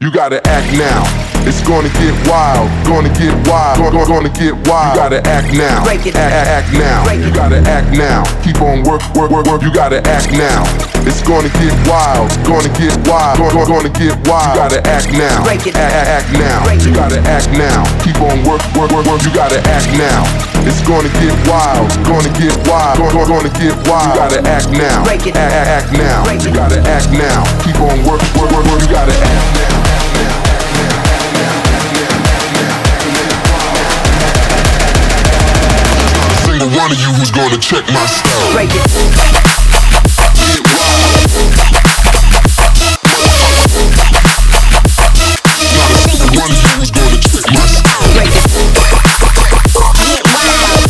You gotta act now. It's gonna get wild, gonna get wild, gonna get wild. You gotta act now, act now. You gotta act now. Keep on work. You gotta act now. It's gonna get wild, gonna get wild, gonna get wild. You gotta act now, act now. You gotta act now. Keep on work. You gotta act now. It's gonna get wild, gonna get wild, gonna get wild. You gotta act now, act now. You gotta act now. Keep on work. You gotta act now. One of you who's gonna check my style. Break it. Get wild. Not a single one of you who's gonna check my style. Break it. Get wild.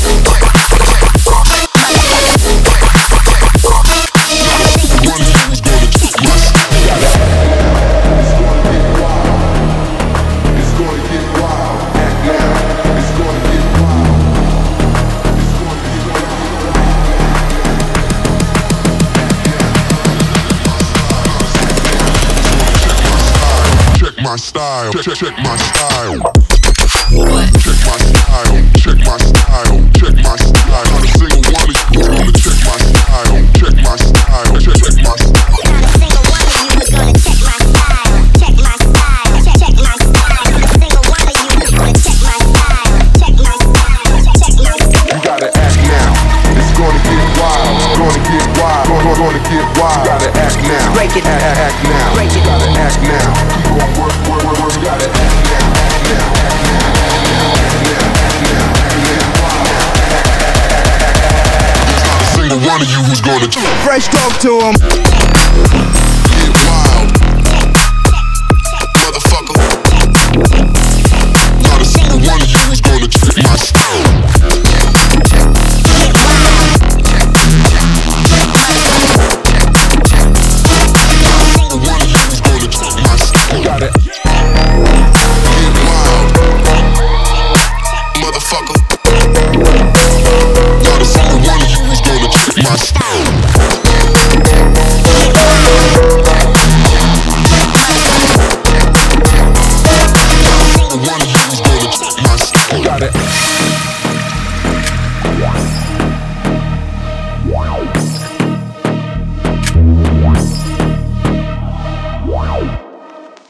Not a single one of you who's gonna check my style. It's gonna get wild. Act now. It's gonna get wild. My style, check my style. What? Check my style, check my style, check my style. Not a single one of you gonna check my style, check my style, check my style. Not a single one of you is gonna check my style, check my style, check my style. Not a single one of you is gonna check my style, check my style, check my style. You gotta act now. It's gonna get wild, gonna get wild, gonna get wild. You gotta act now, break it, act now. Break it. You gotta act now. Keep on work. You gotta act now, act now, act now, act now, there's not a single one of you who's gonna fresh talk to him. Get wild, motherfucker. Not a single one of you who's gonna check my style. Get wild. Not a single one of you who's gonna check my style. You got it. Not a single one of you who's gonna check my style. One of you who's gonna check my style. Got it.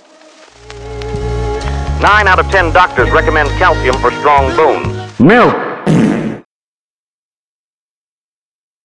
9 out of 10 doctors recommend calcium for strong bones. Milk.